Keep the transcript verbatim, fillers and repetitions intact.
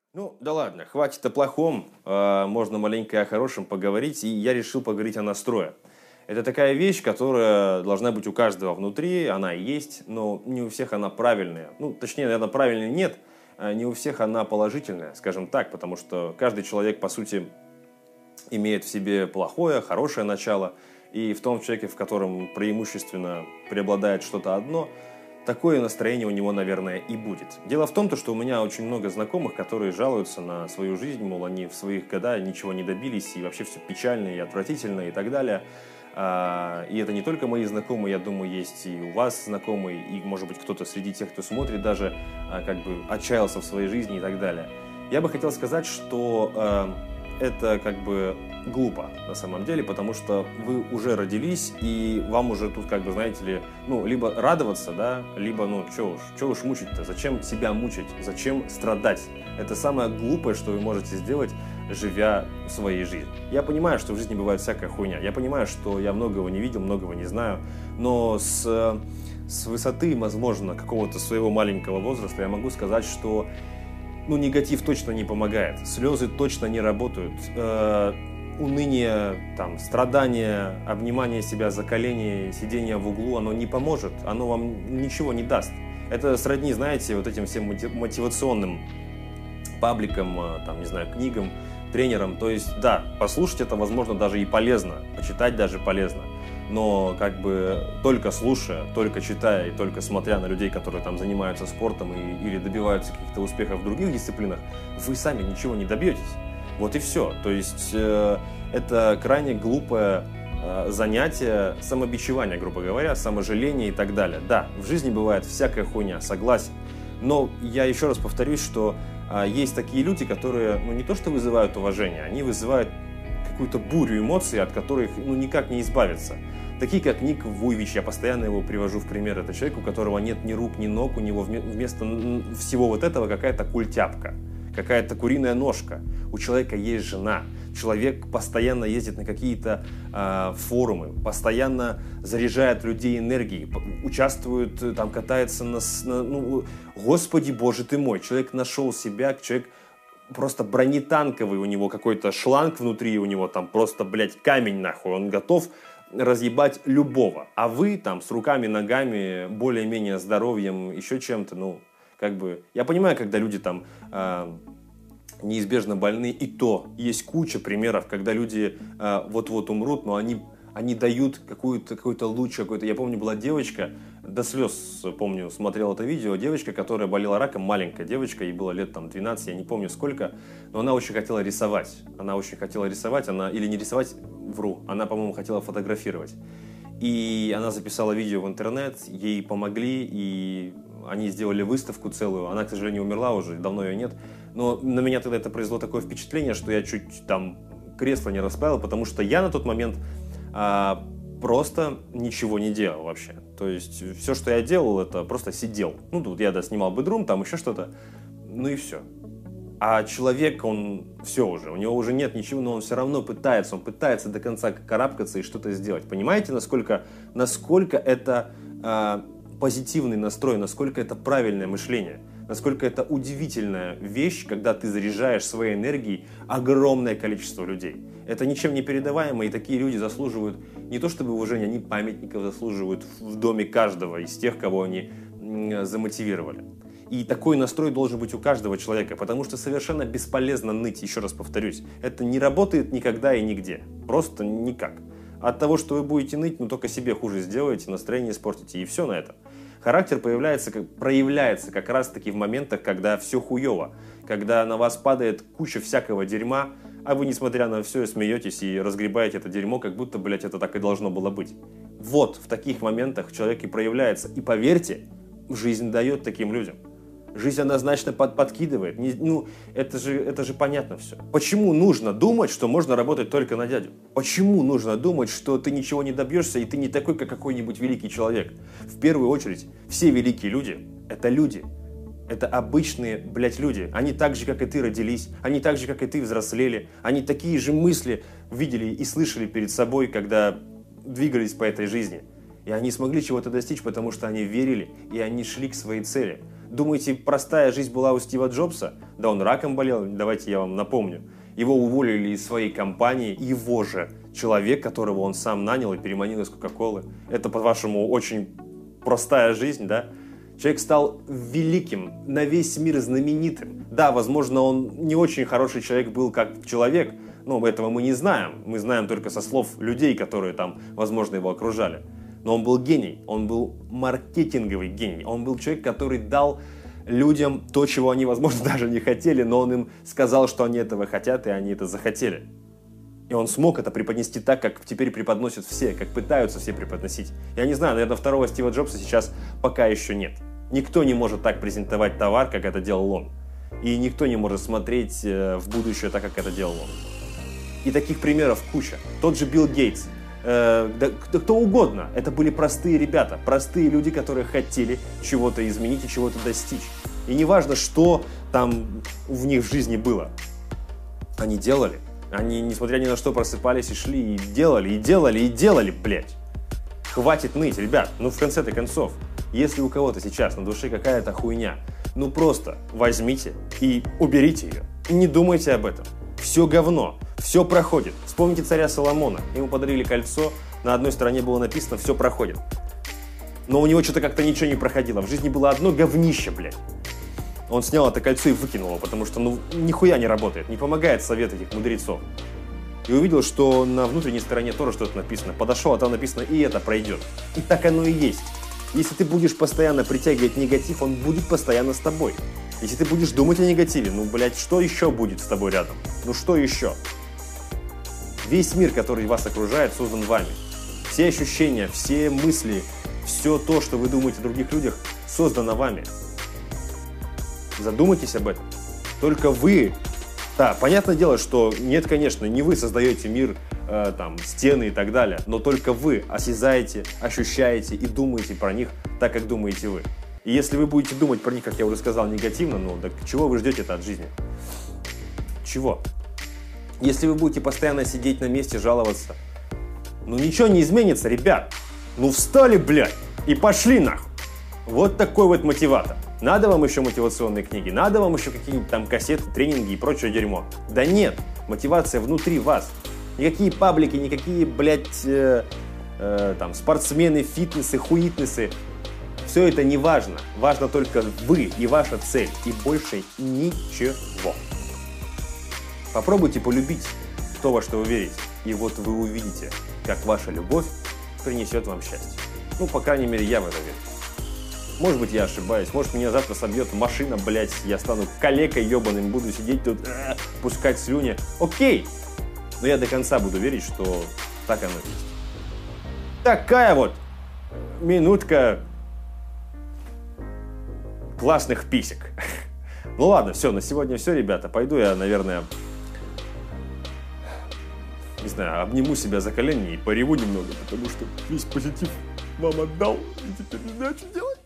Ну, да ладно, хватит о плохом, а, можно маленько и о хорошем поговорить, и я решил поговорить о настрое. Это такая вещь, которая должна быть у каждого внутри, она и есть, но не у всех она правильная. Ну, точнее, наверное, правильной нет, а не у всех она положительная, скажем так, потому что каждый человек, по сути, имеет в себе плохое, хорошее начало, и в том человеке, в котором преимущественно преобладает что-то одно, такое настроение у него, наверное, и будет. Дело в том, то, что у меня очень много знакомых, которые жалуются на свою жизнь, мол, они в своих годах ничего не добились, и вообще все печально и отвратительно и так далее. А, И это не только мои знакомые, я думаю, есть и у вас знакомые, и, может быть, кто-то среди тех, кто смотрит, даже а, как бы отчаялся в своей жизни и так далее. Я бы хотел сказать, что а, это как бы глупо на самом деле, потому что вы уже родились, и вам уже тут, как бы, знаете ли, ну, либо радоваться, да, либо, ну, что уж, что уж мучить-то, зачем себя мучить, зачем страдать? Это самое глупое, что вы можете сделать, живя своей жизнью. Я понимаю, что в жизни бывает всякая хуйня, я понимаю, что я многого не видел, многого не знаю, но с, с высоты, возможно, какого-то своего маленького возраста я могу сказать, что ну, негатив точно не помогает, слезы точно не работают, э, уныние, там, страдания, обнимание себя за колени, сидение в углу, оно не поможет, оно вам ничего не даст. Это сродни, знаете, вот этим всем мотивационным пабликам, э, там, не знаю, книгам, тренерам. То есть, да, послушать это, возможно, даже и полезно, почитать даже полезно. Но как бы только слушая, только читая и только смотря на людей, которые там занимаются спортом и, или добиваются каких-то успехов в других дисциплинах, вы сами ничего не добьетесь. Вот и все. То есть э, это крайне глупое э, занятие самобичевания, грубо говоря, саможаление и так далее. Да, в жизни бывает всякая хуйня, согласен. Но я еще раз повторюсь, что э, есть такие люди, которые ну, не то что вызывают уважение, они вызывают какую-то бурю эмоций, от которых ну, никак не избавиться. Такие, как Ник Вуйвич, я постоянно его привожу в пример. Это человек, у которого нет ни рук, ни ног, у него вместо всего вот этого какая-то культяпка, какая-то куриная ножка. У человека есть жена. Человек постоянно ездит на какие-то э, форумы, постоянно заряжает людей энергией, участвует, там, катается на... на ну, Господи Боже ты мой, человек нашел себя, человек просто бронетанковый, у него какой-то шланг внутри, у него там просто, блядь, камень нахуй, он готов разъебать любого. А вы там с руками, ногами, более-менее здоровьем, еще чем-то, ну, как бы... Я понимаю, когда люди там э, неизбежно больны, и то есть куча примеров, когда люди э, вот-вот умрут, но они, они дают какую-то, какой-то луч, какой-то... Я помню, была девочка, до слез, помню, смотрел это видео, девочка, которая болела раком, маленькая девочка, ей было лет там двенадцать, я не помню сколько, но она очень хотела рисовать. Она очень хотела рисовать, она, или не рисовать, вру, она, по-моему, хотела фотографировать. И она записала видео в интернет, ей помогли, и они сделали выставку целую. Она, к сожалению, умерла уже, давно ее нет. Но на меня тогда это произвело такое впечатление, что я чуть там кресло не расправил, потому что я на тот момент а, просто ничего не делал вообще. То есть все, что я делал, это просто сидел. Ну, тут я, да, снимал бедрум, там еще что-то. Ну и все. А человек, он все уже, у него уже нет ничего, но он все равно пытается, он пытается до конца карабкаться и что-то сделать. Понимаете, насколько, насколько это э, позитивный настрой, насколько это правильное мышление, насколько это удивительная вещь, когда ты заряжаешь своей энергией огромное количество людей. Это ничем не передаваемо, и такие люди заслуживают не то чтобы уважения, они памятников заслуживают в доме каждого из тех, кого они м, замотивировали. И такой настрой должен быть у каждого человека, потому что совершенно бесполезно ныть, еще раз повторюсь. Это не работает никогда и нигде. Просто никак. От того, что вы будете ныть, ну только себе хуже сделаете, настроение испортите, и все на этом. Характер появляется, как, проявляется как раз-таки в моментах, когда все хуево, когда на вас падает куча всякого дерьма, а вы, несмотря на все, смеетесь и разгребаете это дерьмо, как будто, блядь, это так и должно было быть. Вот в таких моментах человек и проявляется. И поверьте, жизнь дает таким людям. Жизнь однозначно под, подкидывает. Не, ну, это же, это же понятно все. Почему нужно думать, что можно работать только на дядю? Почему нужно думать, что ты ничего не добьешься, и ты не такой, как какой-нибудь великий человек? В первую очередь, все великие люди – это люди. Это обычные, блядь, люди. Они так же, как и ты, родились. Они так же, как и ты, взрослели. Они такие же мысли видели и слышали перед собой, когда двигались по этой жизни. И они смогли чего-то достичь, потому что они верили, и они шли к своей цели. Думаете, простая жизнь была у Стива Джобса? Да он раком болел, давайте я вам напомню. Его уволили из своей компании, его же человек, которого он сам нанял и переманил из Кока-Колы. Это, по-вашему, очень простая жизнь, да? Человек стал великим, на весь мир знаменитым. Да, возможно, он не очень хороший человек был как человек, но этого мы не знаем. Мы знаем только со слов людей, которые там, возможно, его окружали. Но он был гений, он был маркетинговый гений. Он был человек, который дал людям то, чего они, возможно, даже не хотели, но он им сказал, что они этого хотят, и они это захотели. И он смог это преподнести так, как теперь преподносят все, как пытаются все преподносить. Я не знаю, наверное, второго Стива Джобса сейчас пока еще нет. Никто не может так презентовать товар, как это делал он. И никто не может смотреть в будущее так, как это делал он. И таких примеров куча. Тот же Билл Гейтс. Э, да, кто угодно. Это были простые ребята. Простые люди, которые хотели чего-то изменить и чего-то достичь. И неважно, что там в них в жизни было. Они делали. Они, несмотря ни на что, просыпались и шли, и делали, и делали, и делали, блядь. Хватит ныть, ребят. Ну, в конце-то концов, если у кого-то сейчас на душе какая-то хуйня, ну просто возьмите и уберите ее. Не думайте об этом. Все говно, все проходит. Вспомните царя Соломона. Ему подарили кольцо, на одной стороне было написано «все проходит». Но у него что-то как-то ничего не проходило. В жизни было одно говнище, блядь. Он снял это кольцо и выкинул его, потому что, ну, нихуя не работает, не помогает совет этих мудрецов. И увидел, что на внутренней стороне тоже что-то написано. Подошел, а там написано «и это пройдет». И так оно и есть. Если ты будешь постоянно притягивать негатив, он будет постоянно с тобой. Если ты будешь думать о негативе, ну, блядь, что еще будет с тобой рядом? Ну, что еще? Весь мир, который вас окружает, создан вами. Все ощущения, все мысли, все то, что вы думаете о других людях, создано вами. Задумайтесь об этом. Только вы... Да, понятное дело, что нет, конечно, не вы создаете мир, э, там, стены и так далее, но только вы осязаете, ощущаете и думаете про них так, как думаете вы. И если вы будете думать про них, как я уже сказал, негативно, ну, так чего вы ждете-то от жизни? Чего? Если вы будете постоянно сидеть на месте, жаловаться, ну, ничего не изменится, ребят. Ну, встали, блядь, и пошли нахуй. Вот такой вот мотиватор. Надо вам еще мотивационные книги, надо вам еще какие-нибудь там кассеты, тренинги и прочее дерьмо. Да нет, мотивация внутри вас. Никакие паблики, никакие, блядь, э, э, там, спортсмены, фитнесы, хуитнесы. Все это не важно. Важно только вы и ваша цель. И больше ничего. Попробуйте полюбить то, во что вы верите. И вот вы увидите, как ваша любовь принесет вам счастье. Ну, по крайней мере, я в это верю. Может быть, я ошибаюсь. Может, меня завтра собьет машина, блядь. Я стану калекой ебаным, буду сидеть тут, э, пускать слюни. Окей. Но я до конца буду верить, что так оно есть. Такая вот минутка классных писек. Ну ладно, все, на сегодня все, ребята. Пойду я, наверное, не знаю, обниму себя за колени и пореву немного, потому что весь позитив вам отдал, и теперь не знаю, что делать.